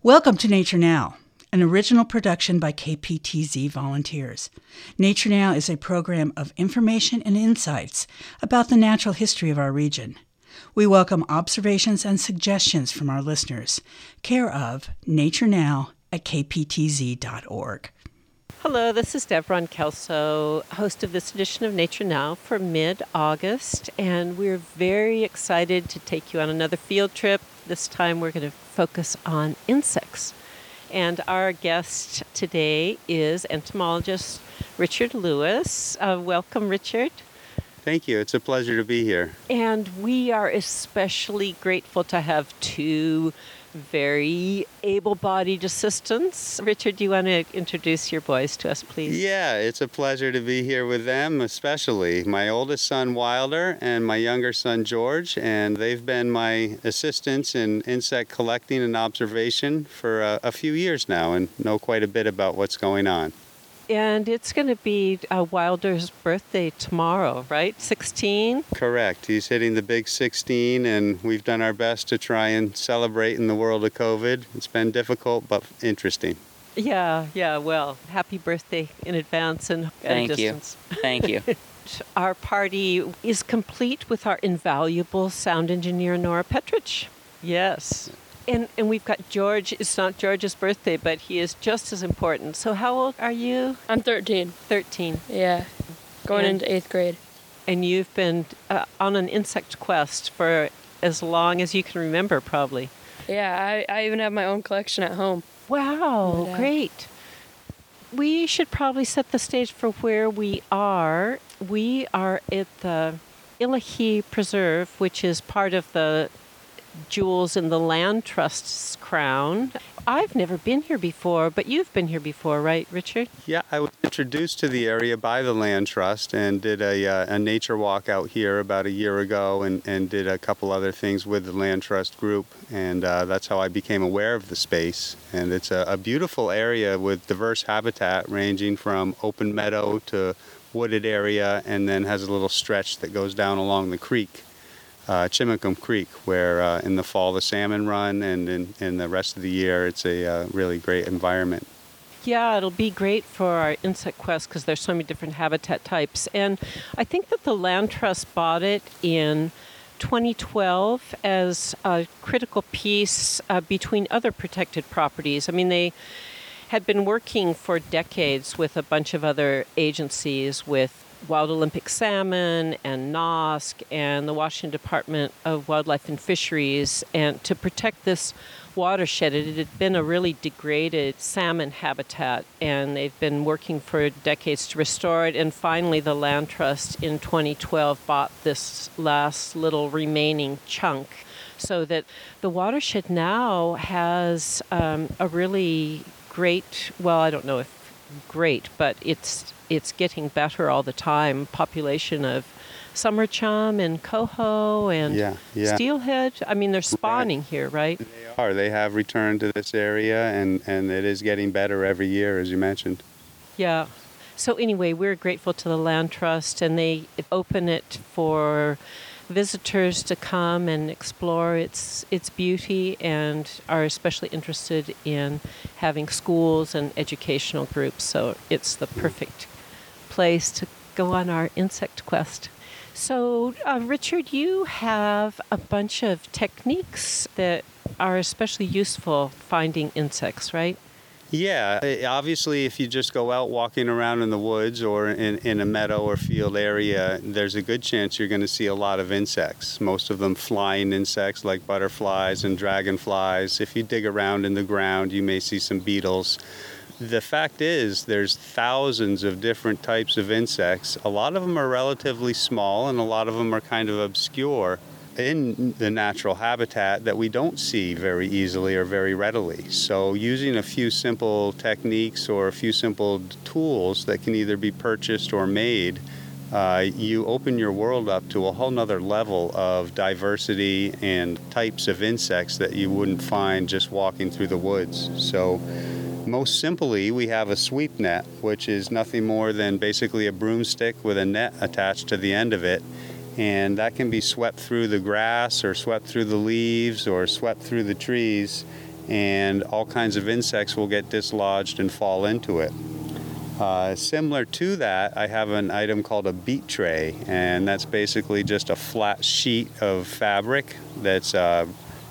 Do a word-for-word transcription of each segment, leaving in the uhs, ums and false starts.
Welcome to Nature Now, an original production by K P T Z volunteers. Nature Now is a program of information and insights about the natural history of our region. We welcome observations and suggestions from our listeners. Care of Nature Now at k p t z dot org. Hello, this is Devron Kelso, host of this edition of Nature Now for mid-August, and we're very excited to take you on another field trip. This time we're going to focus on insects. And our guest today is entomologist Richard Lewis. Uh, welcome, Richard. Thank you. It's a pleasure to be here. And we are especially grateful to have two very able-bodied assistants. Richard, do you want to introduce your boys to us, please? Yeah, it's a pleasure to be here with them, especially my oldest son, Wilder, and my younger son, George. And they've been my assistants in insect collecting and observation for a, a few years now and know quite a bit about what's going on. And it's going to be uh, Wilder's birthday tomorrow, right? sixteen? Correct. He's hitting the big sixteen, and we've done our best to try and celebrate in the world of COVID. It's been difficult, but interesting. Yeah, yeah, well, happy birthday in advance and at Thank a distance. you. Thank you. Our party is complete with our invaluable sound engineer, Nora Petrich. Yes. And and we've got George. It's not George's birthday, but he is just as important. So how old are you? I'm thirteen. thirteen. Yeah, going And- into eighth grade. And you've been uh, on an insect quest for as long as you can remember, probably. Yeah, I, I even have my own collection at home. Wow, Yeah. great. We should probably set the stage for where we are. We are at the Illahee Preserve, which is part of the jewels in the Land Trust's crown. I've never been here before, but you've been here before, right, Richard? Yeah, I was introduced to the area by the Land Trust and did a, uh, a nature walk out here about a year ago and, and did a couple other things with the Land Trust group. And uh, that's how I became aware of the space. And it's a, a beautiful area with diverse habitat ranging from open meadow to wooded area, and then has a little stretch that goes down along the creek. Uh, Chimacum Creek, where uh, in the fall the salmon run, and in, in the rest of the year it's a uh, really great environment. Yeah, it'll be great for our insect quest because there's so many different habitat types. And I think that the Land Trust bought it in twenty twelve as a critical piece uh, between other protected properties. I mean, they had been working for decades with a bunch of other agencies, with Wild Olympic Salmon and N O S C and the Washington Department of Wildlife and Fisheries, and to protect this watershed. It had been a really degraded salmon habitat, and they've been working for decades to restore it. And finally, the Land Trust in twenty twelve bought this last little remaining chunk, so that the watershed now has um, a really great, well, I don't know if great, but it's it's getting better all the time. Population of summer chum and coho and Yeah, yeah. steelhead. I mean, they're spawning here, right? They are. They have returned to this area, and, and it is getting better every year, as you mentioned. Yeah. So anyway, we're grateful to the Land Trust, and they open it for visitors to come and explore its its beauty, and are especially interested in having schools and educational groups. So it's the perfect place to go on our insect quest. So, uh, Richard, you have a bunch of techniques that are especially useful finding insects, right? Yeah, eh, obviously if you just go out walking around in the woods or in, in a meadow or field area, there's a good chance you're going to see a lot of insects, most of them flying insects like butterflies and dragonflies. If you dig around in the ground, you may see some beetles. The fact is, there's thousands of different types of insects. A lot of them are relatively small, and a lot of them are kind of obscure in the natural habitat that we don't see very easily or very readily. So using a few simple techniques or a few simple tools that can either be purchased or made, uh, you open your world up to a whole nother level of diversity and types of insects that you wouldn't find just walking through the woods. So most simply, we have a sweep net, which is nothing more than basically a broomstick with a net attached to the end of it. And that can be swept through the grass or swept through the leaves or swept through the trees. and all kinds of insects will get dislodged and fall into it. Uh, similar to that, I have an item called a beat tray, and that's basically just a flat sheet of fabric that's uh,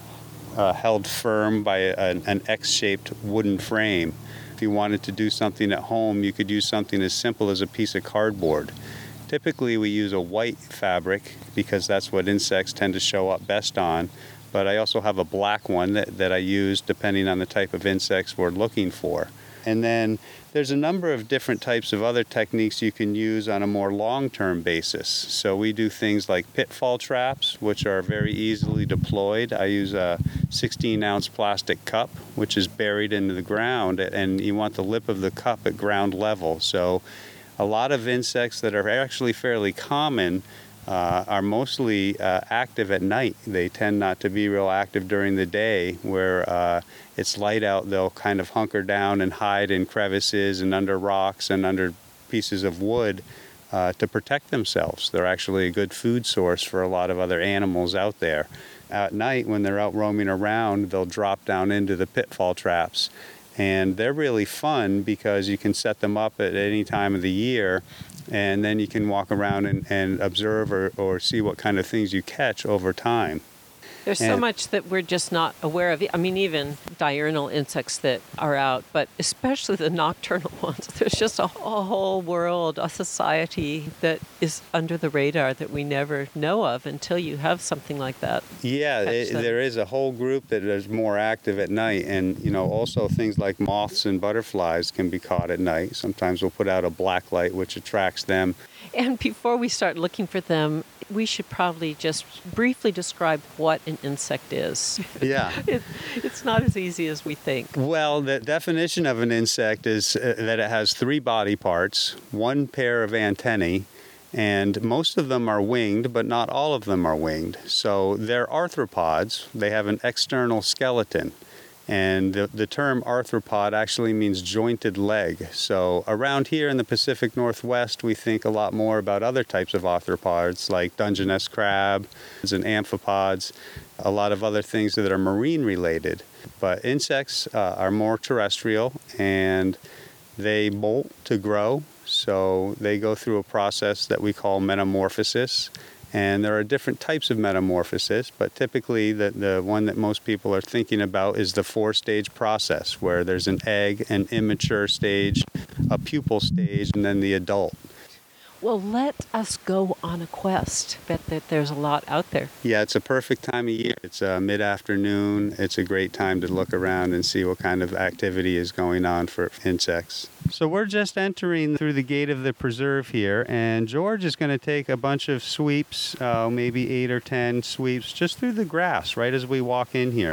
uh, held firm by a, an X-shaped wooden frame. If you wanted to do something at home, you could use something as simple as a piece of cardboard. Typically, we use a white fabric because that's what insects tend to show up best on, but I also have a black one that, that I use depending on the type of insects we're looking for. And then there's a number of different types of other techniques you can use on a more long-term basis. So we do things like pitfall traps, which are very easily deployed. I use a sixteen ounce plastic cup, which is buried into the ground, and you want the lip of the cup at ground level. So a lot of insects that are actually fairly common Uh, are mostly uh, active at night. They tend not to be real active during the day. Where uh, it's light out, they'll kind of hunker down and hide in crevices and under rocks and under pieces of wood uh, to protect themselves. They're actually a good food source for a lot of other animals out there. At night, when they're out roaming around, they'll drop down into the pitfall traps. And they're really fun because you can set them up at any time of the year, and then you can walk around and, and observe or, or see what kind of things you catch over time. There's and, so much that we're just not aware of. I mean, even diurnal insects that are out, but especially the nocturnal ones. There's just a, a whole world, a society that is under the radar that we never know of until you have something like that. Yeah, it, there is a whole group that is more active at night. And, you know, also things like moths and butterflies can be caught at night. Sometimes we'll put out a black light, which attracts them. And before we start looking for them, we should probably just briefly describe what an insect is. Yeah. it, it's not as easy as we think. Well, the definition of an insect is uh, that it has three body parts, one pair of antennae, and most of them are winged, but not all of them are winged. So they're arthropods. They have an external skeleton. And the, the term arthropod actually means jointed leg. So around here in the Pacific Northwest, we think a lot more about other types of arthropods like Dungeness crab and amphipods, a lot of other things that are marine related. But insects uh, are more terrestrial, and they molt to grow. So they go through a process that we call metamorphosis. And there are different types of metamorphosis, but typically the, the one that most people are thinking about is the four-stage process, where there's an egg, an immature stage, a pupal stage, and then the adult. Well, let us go on a quest. Bet that there's a lot out there. Yeah, it's a perfect time of year. It's uh, mid-afternoon. It's a great time to look around and see what kind of activity is going on for insects. So we're just entering through the gate of the preserve here, and George is going to take a bunch of sweeps, uh, maybe eight or ten sweeps, just through the grass right as we walk in here.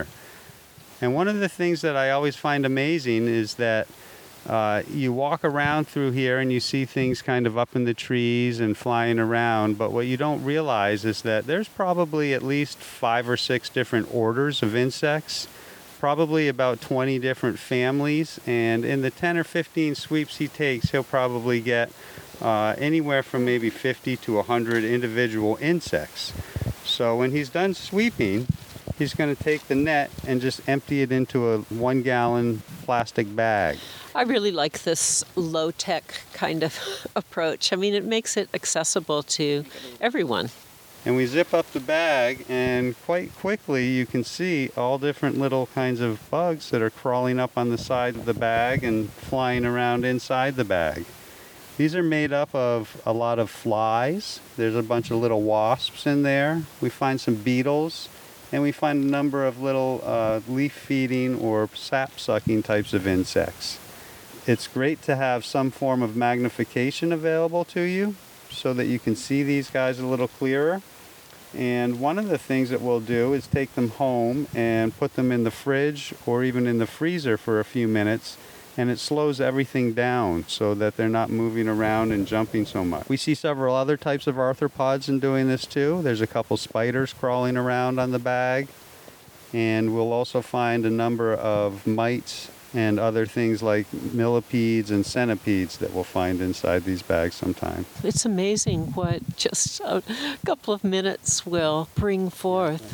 And one of the things that I always find amazing is that Uh, you walk around through here and you see things kind of up in the trees and flying around, but what you don't realize is that there's probably at least five or six different orders of insects, probably about twenty different families, and in the ten or fifteen sweeps he takes, he'll probably get uh, anywhere from maybe fifty to one hundred individual insects. So when he's done sweeping, he's going to take the net and just empty it into a one gallon plastic bag. I really like this low-tech kind of approach. I mean, it makes it accessible to everyone. And we zip up the bag, and quite quickly you can see all different little kinds of bugs that are crawling up on the side of the bag and flying around inside the bag. These are made up of a lot of flies. There's a bunch of little wasps in there. We find some beetles. And we find a number of little uh, leaf-feeding or sap-sucking types of insects. It's great to have some form of magnification available to you so that you can see these guys a little clearer. And one of the things that we'll do is take them home and put them in the fridge or even in the freezer for a few minutes, and it slows everything down so that they're not moving around and jumping so much. We see several other types of arthropods in doing this too. There's a couple spiders crawling around on the bag, and we'll also find a number of mites and other things like millipedes and centipedes that we'll find inside these bags sometime. It's amazing what just a couple of minutes will bring forth.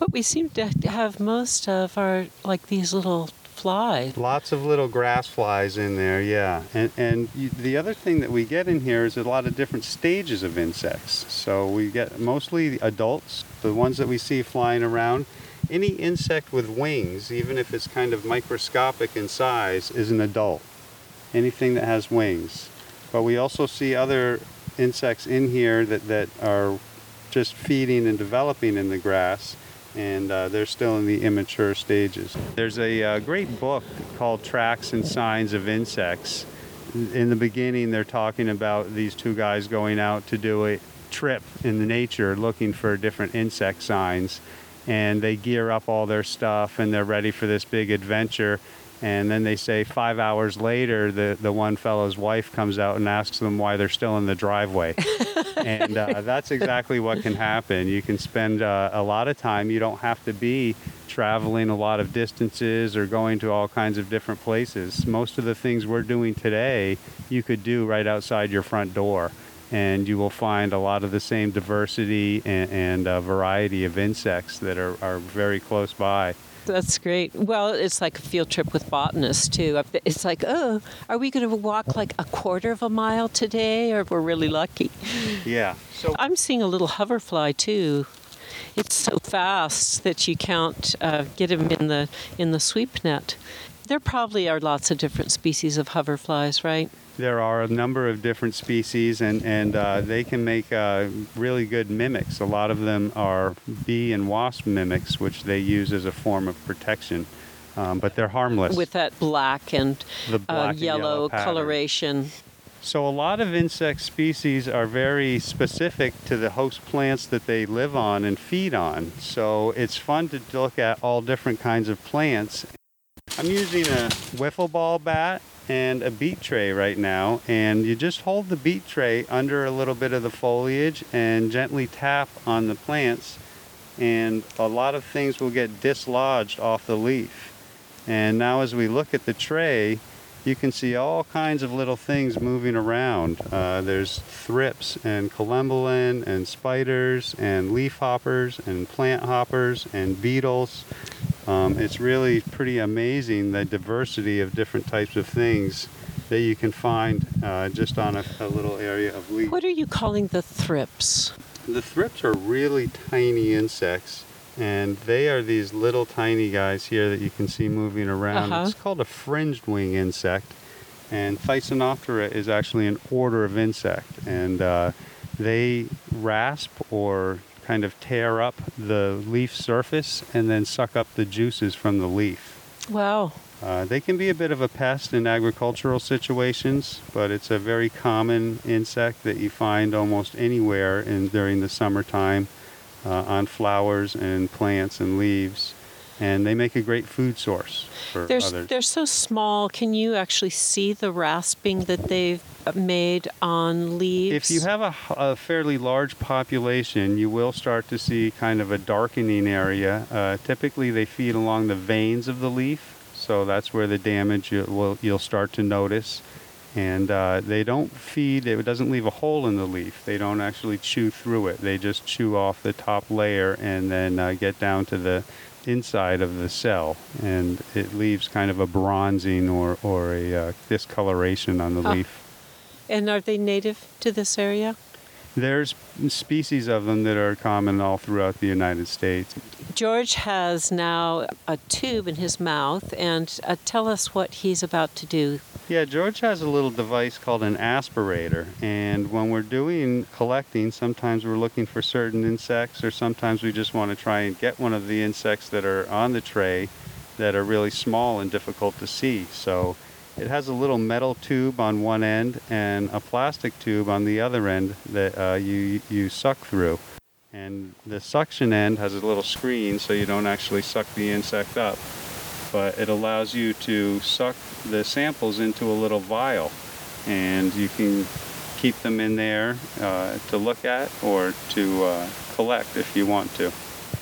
what we seem to have most of are like these little flies. Lots of little grass flies in there, yeah. And, and you, the other thing that we get in here is a lot of different stages of insects. So we get mostly adults, the ones that we see flying around. Any insect with wings, even if it's kind of microscopic in size, is an adult. Anything that has wings. But we also see other insects in here that, that are just feeding and developing in the grass, and uh, they're still in the immature stages. There's a uh, great book called Tracks and Signs of Insects. In the beginning, they're talking about these two guys going out to do a trip in the nature looking for different insect signs, and they gear up all their stuff and they're ready for this big adventure. And then they say five hours later, the, the one fellow's wife comes out and asks them why they're still in the driveway. And uh, that's exactly what can happen. You can spend uh, a lot of time. You don't have to be traveling a lot of distances or going to all kinds of different places. Most of the things we're doing today, you could do right outside your front door. And you will find a lot of the same diversity and, and uh, variety of insects that are, are very close by. That's great. Well, it's like a field trip with botanists, too. It's like, oh, are we going to walk like a quarter of a mile today, or we're really lucky? Yeah. So I'm seeing a little hoverfly, too. It's so fast that you can't uh, get him in the in the sweep net. There probably are lots of different species of hoverflies, right? There are a number of different species, and, and uh, they can make uh, really good mimics. A lot of them are bee and wasp mimics, which they use as a form of protection, um, but they're harmless. With that black and, the black uh, and yellow, yellow pattern. coloration. So a lot of insect species are very specific to the host plants that they live on and feed on. So it's fun to look at all different kinds of plants. I'm using a wiffle ball bat and a beet tray right now, and you just hold the beet tray under a little bit of the foliage and gently tap on the plants, and a lot of things will get dislodged off the leaf. And now as we look at the tray, you can see all kinds of little things moving around. Uh, there's thrips and collembolan and spiders and leaf hoppers and plant hoppers and beetles. Um, it's really pretty amazing the diversity of different types of things that you can find uh, just on a, a little area of leaf. What are you calling the thrips? The thrips are really tiny insects, and they are these little tiny guys here that you can see moving around. Uh-huh. It's called a fringed wing insect, and Thysanoptera is actually an order of insect, and uh, they rasp or kind of tear up the leaf surface and then suck up the juices from the leaf. Wow. Uh, they can be a bit of a pest in agricultural situations, but it's a very common insect that you find almost anywhere in, during the summertime uh, on flowers and plants and leaves. And they make a great food source for They're, others. they're so small. Can you actually see the rasping that they've made on leaves? If you have a, a fairly large population, you will start to see kind of a darkening area. Uh, typically, they feed along the veins of the leaf, so that's where the damage you will, you'll start to notice. And uh, they don't feed, it doesn't leave a hole in the leaf. They don't actually chew through it. They just chew off the top layer and then uh, get down to the inside of the cell, and it leaves kind of a bronzing or, or a uh, discoloration on the Huh. leaf. And are they native to this area? There's species of them that are common all throughout the United States. George has now a tube in his mouth, and uh, tell us what he's about to do. Yeah, George has a little device called an aspirator, and when we're doing collecting, sometimes we're looking for certain insects, or sometimes we just want to try and get one of the insects that are on the tray that are really small and difficult to see. So it has a little metal tube on one end and a plastic tube on the other end that uh, you, you suck through. And the suction end has a little screen so you don't actually suck the insect up, but it allows you to suck the samples into a little vial, and you can keep them in there uh, to look at or to uh, collect if you want to.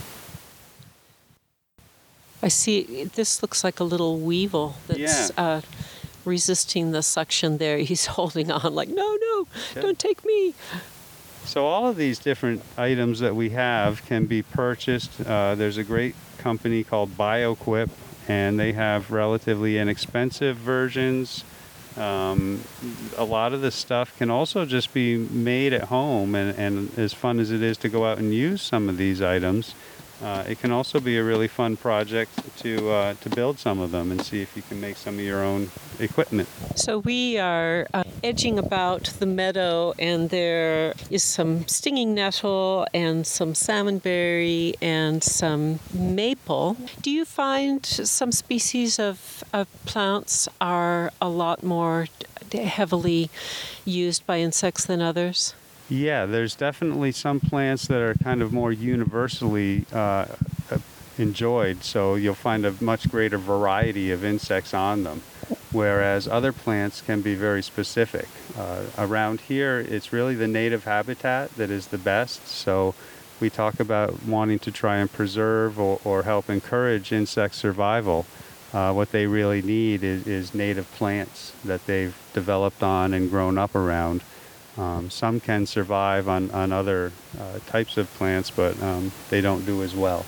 I see, this looks like a little weevil that's Yeah. uh, resisting the suction there. He's holding on like, no, no, Yeah. don't take me. So all of these different items that we have can be purchased. Uh, there's a great company called BioQuip, and they have relatively inexpensive versions. Um, a lot of this stuff can also just be made at home, and, and as fun as it is to go out and use some of these items, uh, it can also be a really fun project to uh, to build some of them and see if you can make some of your own equipment. So we are uh, edging about the meadow, and there is some stinging nettle and some salmonberry and some maple. Do you find some species of, of plants are a lot more heavily used by insects than others? Yeah, there's definitely some plants that are kind of more universally uh, enjoyed, so you'll find a much greater variety of insects on them, whereas other plants can be very specific. Uh, around here, it's really the native habitat that is the best, so we talk about wanting to try and preserve or, or help encourage insect survival. Uh, what they really need is, is native plants that they've developed on and grown up around. Um, some can survive on, on other uh, types of plants, but um, they don't do as well.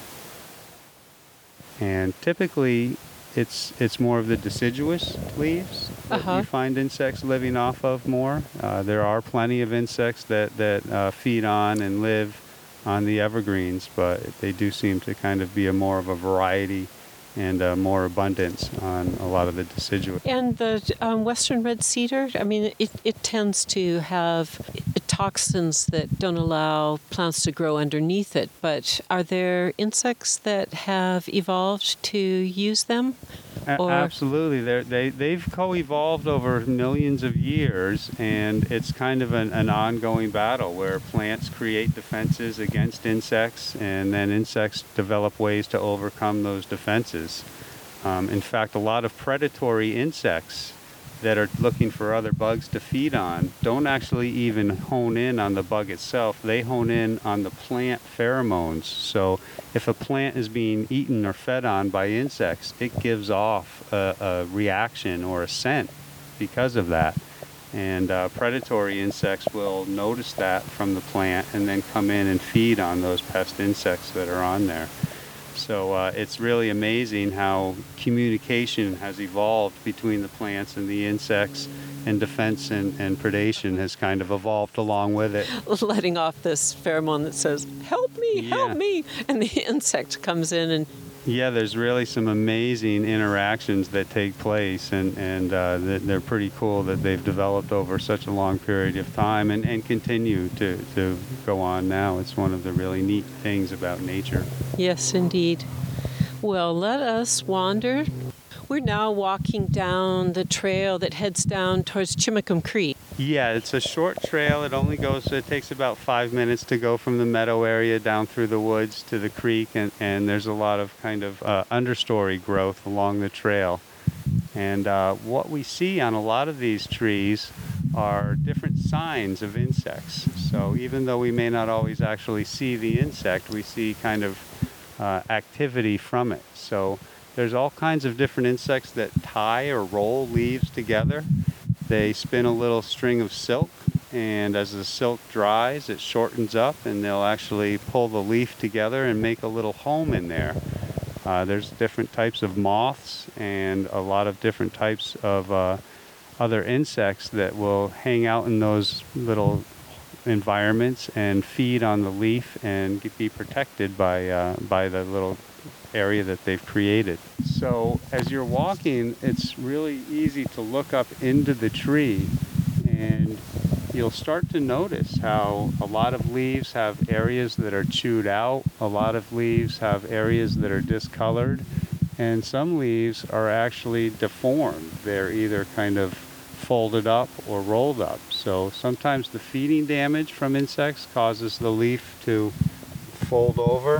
And typically, it's it's more of the deciduous leaves that Uh-huh. you find insects living off of more. Uh, there are plenty of insects that, that uh, feed on and live on the evergreens, but they do seem to kind of be a more of a variety and uh, more abundance on a lot of the deciduous. And the um, western red cedar, I mean, it, it tends to have toxins that don't allow plants to grow underneath it, but are there insects that have evolved to use them? A- Or- Absolutely. They're, they, they've co-evolved over millions of years, and it's kind of an, an ongoing battle where plants create defenses against insects, and then insects develop ways to overcome those defenses. Um, in fact, a lot of predatory insects that are looking for other bugs to feed on don't actually even hone in on the bug itself. They hone in on the plant pheromones. So if a plant is being eaten or fed on by insects, it gives off a, a reaction or a scent because of that. And uh, predatory insects will notice that from the plant and then come in and feed on those pest insects that are on there. So uh, it's really amazing how communication has evolved between the plants and the insects, and defense and, and predation has kind of evolved along with it. Letting off this pheromone that says, help me, help Yeah. me, and the insect comes in and Yeah, there's really some amazing interactions that take place, and, and uh, they're pretty cool that they've developed over such a long period of time and, and continue to, to go on now. It's one of the really neat things about nature. yes, indeed. Well, let us wander. We're now walking down the trail that heads down towards Chimacum Creek. Yeah, it's a short trail. It only goes, it takes about five minutes to go from the meadow area down through the woods to the creek, and, and there's a lot of kind of uh, understory growth along the trail. And uh, what we see on a lot of these trees are different signs of insects. So even though we may not always actually see the insect, we see kind of uh, activity from it. So there's all kinds of different insects that tie or roll leaves together. They spin a little string of silk, and as the silk dries, it shortens up, and they'll actually pull the leaf together and make a little home in there. Uh, there's different types of moths and a lot of different types of uh, other insects that will hang out in those little environments and feed on the leaf and be protected by uh, by the little area that they've created. So as you're walking, it's really easy to look up into the tree, and you'll start to notice how a lot of leaves have areas that are chewed out, a lot of leaves have areas that are discolored, and some leaves are actually deformed. They're either kind of folded up or rolled up. So sometimes the feeding damage from insects causes the leaf to fold over,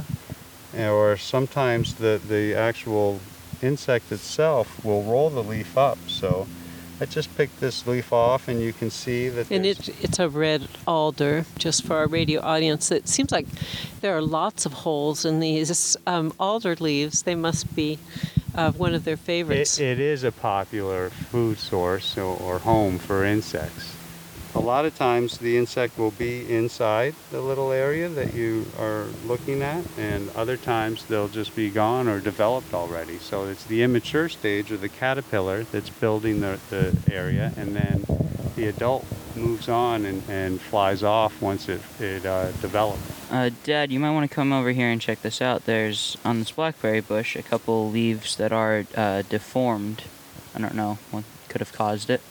or sometimes the, the actual insect itself will roll the leaf up. So I just picked this leaf off, and you can see that And there's- it, it's a red alder, just for our radio audience. It seems like there are lots of holes in these um, alder leaves. They must be uh, one of their favorites. It, it is a popular food source or, or home for insects. A lot of times the insect will be inside the little area that you are looking at, and other times they'll just be gone or developed already. So it's the immature stage or the caterpillar that's building the, the area, and then the adult moves on and, and flies off once it, it uh, develops. Uh, Dad, you might want to come over here and check this out. There's, on this blackberry bush, a couple leaves that are uh, deformed. I don't know what could have caused it.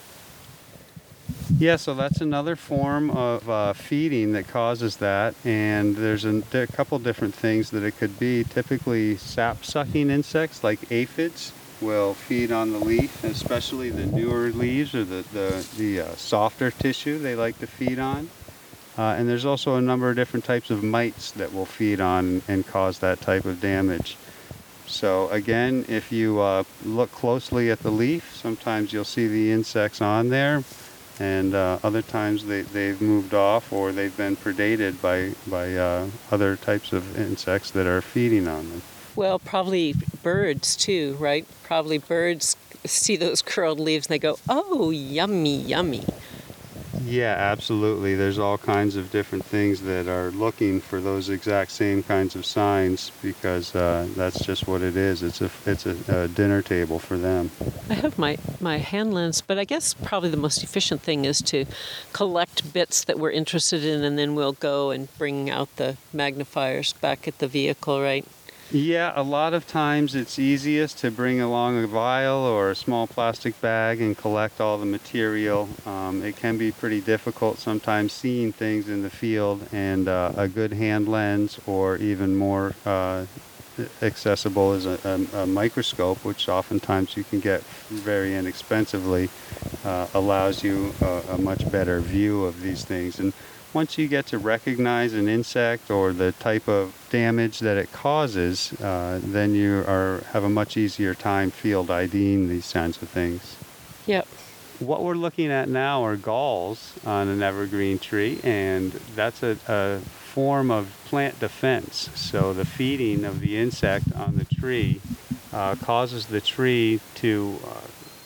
Yeah, so that's another form of uh, feeding that causes that, and there's a, a couple different things that it could be. Typically, sap-sucking insects like aphids will feed on the leaf, especially the newer leaves or the, the, the uh, softer tissue they like to feed on. Uh, and there's also a number of different types of mites that will feed on and cause that type of damage. So again, if you uh, look closely at the leaf, sometimes you'll see the insects on there, and uh, other times they, they've moved off or they've been predated by, by uh, other types of insects that are feeding on them. Well, probably birds too, right? Probably birds see those curled leaves and they go, oh, yummy, yummy. Yeah, absolutely. There's all kinds of different things that are looking for those exact same kinds of signs because uh, that's just what it is. It's a it's a, a dinner table for them. I have my, my hand lens, but I guess probably the most efficient thing is to collect bits that we're interested in, and then we'll go and bring out the magnifiers back at the vehicle, right? Yeah, a lot of times it's easiest to bring along a vial or a small plastic bag and collect all the material. Um, it can be pretty difficult sometimes seeing things in the field, and uh, a good hand lens, or even more uh, accessible is a, a, a microscope, which oftentimes you can get very inexpensively, uh, allows you a, a much better view of these things. And once you get to recognize an insect or the type of damage that it causes, uh, then you are have a much easier time field IDing these kinds of things. Yep. What we're looking at now are galls on an evergreen tree, and that's a, a form of plant defense. So the feeding of the insect on the tree uh, causes the tree to uh,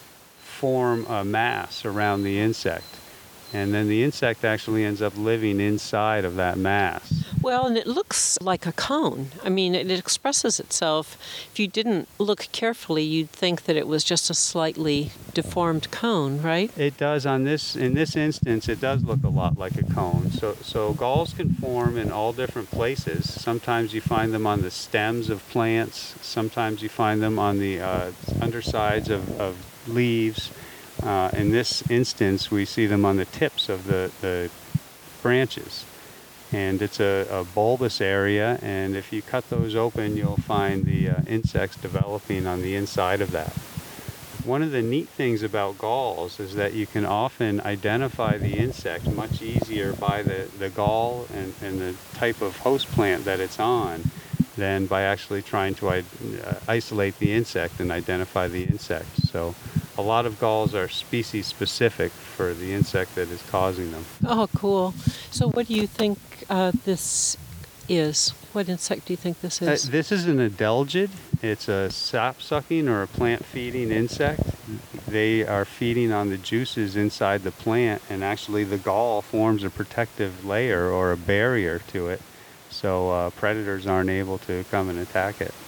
form a mass around the insect. And then the insect actually ends up living inside of that mass. Well, and it looks like a cone. I mean, it expresses itself. If you didn't look carefully, you'd think that it was just a slightly deformed cone, right? It does on this, in this instance, it does look a lot like a cone. So, so galls can form in all different places. Sometimes you find them on the stems of plants. Sometimes you find them on the uh, undersides of, of leaves. Uh, in this instance, we see them on the tips of the, the branches. And it's a, a bulbous area, and if you cut those open, you'll find the uh, insects developing on the inside of that. One of the neat things about galls is that you can often identify the insect much easier by the, the gall and, and the type of host plant that it's on than by actually trying to uh, isolate the insect and identify the insect. So a lot of galls are species specific for the insect that is causing them. Oh, cool. So what do you think uh, this is? What insect do you think this is? Uh, this is an adelgid. It's a sap-sucking or a plant-feeding insect. They are feeding on the juices inside the plant, and actually the gall forms a protective layer or a barrier to it, so uh, predators aren't able to come and attack it.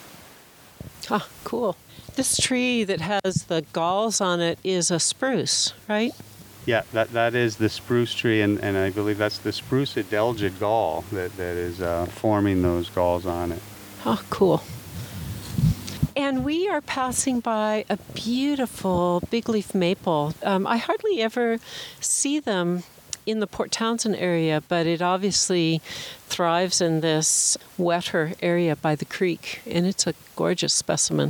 Ah, cool. This tree that has the galls on it is a spruce, right? Yeah, that, that is the spruce tree, and, and I believe that's the spruce adelgid gall that, that is uh, forming those galls on it. Oh, cool. And we are passing by a beautiful big leaf maple. Um, I hardly ever see them in the Port Townsend area, but it obviously thrives in this wetter area by the creek, and it's a gorgeous specimen.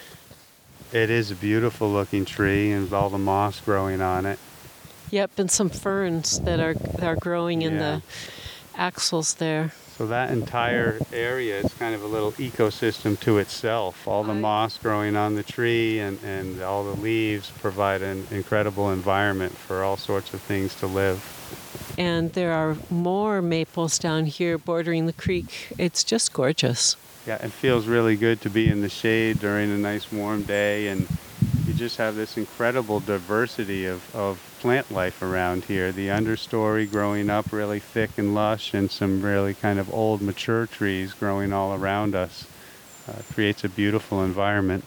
It is a beautiful looking tree, and with all the moss growing on it. Yep, and some ferns that are that are growing in Yeah. the axils there. So that entire area is kind of a little ecosystem to itself. All the moss growing on the tree and, and all the leaves provide an incredible environment for all sorts of things to live. And there are more maples down here bordering the creek. It's just gorgeous. Yeah, it feels really good to be in the shade during a nice warm day, and you just have this incredible diversity of, of plant life around here. The understory growing up really thick and lush, and some really kind of old mature trees growing all around us. Uh, creates a beautiful environment.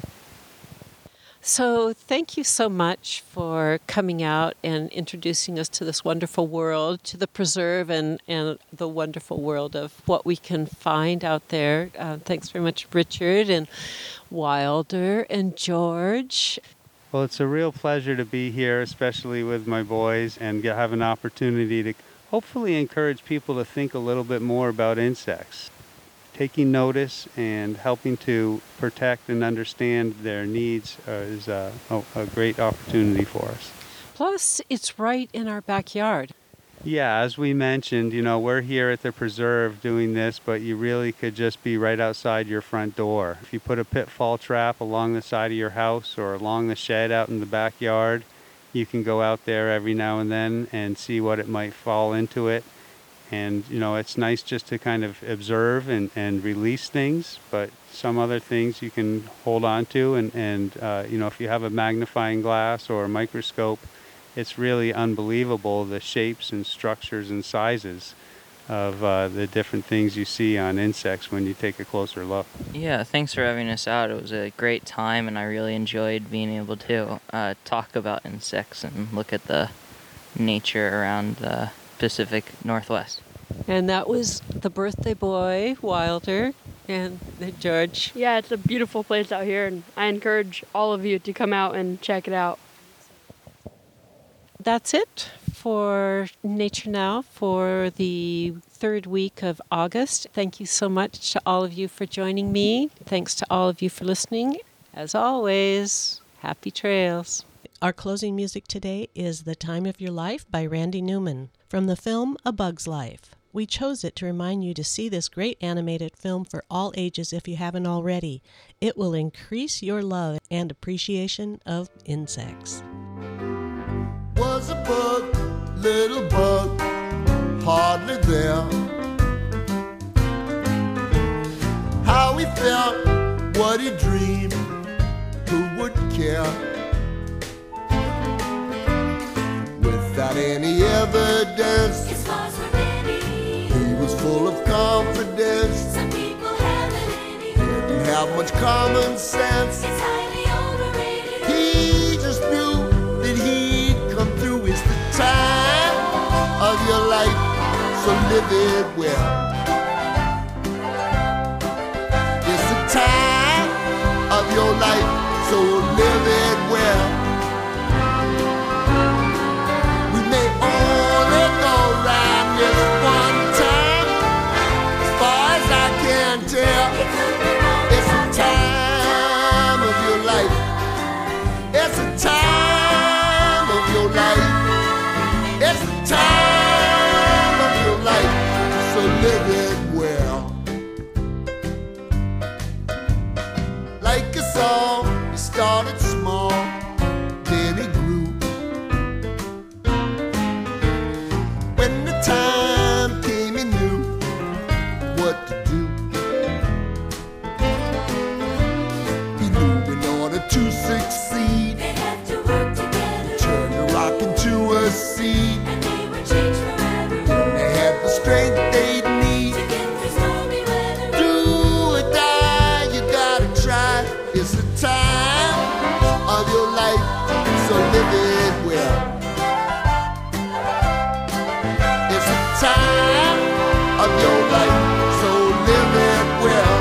So thank you so much for coming out and introducing us to this wonderful world, to the preserve and, and the wonderful world of what we can find out there. Uh, thanks very much, Richard and Wilder and George. Well, it's a real pleasure to be here, especially with my boys, and get, have an opportunity to hopefully encourage people to think a little bit more about insects. Taking notice and helping to protect and understand their needs uh, is a, a, a great opportunity for us. Plus, it's right in our backyard. Yeah, as we mentioned, you know, we're here at the preserve doing this, but you really could just be right outside your front door. If you put a pitfall trap along the side of your house or along the shed out in the backyard, you can go out there every now and then and see what it might fall into it. And, you know, it's nice just to kind of observe and, and release things, but some other things you can hold on to. And, and uh, you know, if you have a magnifying glass or a microscope, it's really unbelievable the shapes and structures and sizes of uh, the different things you see on insects when you take a closer look. Yeah, thanks for having us out. It was a great time, and I really enjoyed being able to uh, talk about insects and look at the nature around the Pacific Northwest. And that was the birthday boy, Wilder, and George. Yeah, it's a beautiful place out here, and I encourage all of you to come out and check it out. That's it for Nature Now for the third week of August. Thank you so much to all of you for joining me. Thanks to all of you for listening. As always, happy trails. Our closing music today is The Time of Your Life by Randy Newman from the film A Bug's Life. We chose it to remind you to see this great animated film for all ages if you haven't already. It will increase your love and appreciation of insects. Was a bug, little bug, hardly there. How he felt, what he dreamed, who would care? Without any evidence, his flaws were many. He was full of confidence. Some people haven't any. Didn't have much common sense. It's highly overrated. He just knew that he'd come through. It's the time of your life, so live it well. It's the time of your life, so live it well. Live it well. Like a song, he started small, then he grew. When the time came, he knew what to do. He knew in order to succeed, they have to work together. Turn a rock into a seed, and they were changed forever. They had the strength they it's the time of your life, so live it well. It's the time of your life, so live it well.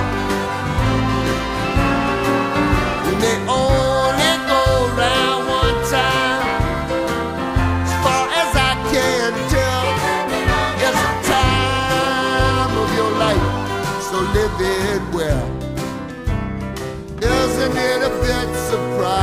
You may only go round one time, as far as I can tell. It's the time of your life, so live it well. Isn't it a bit surprising?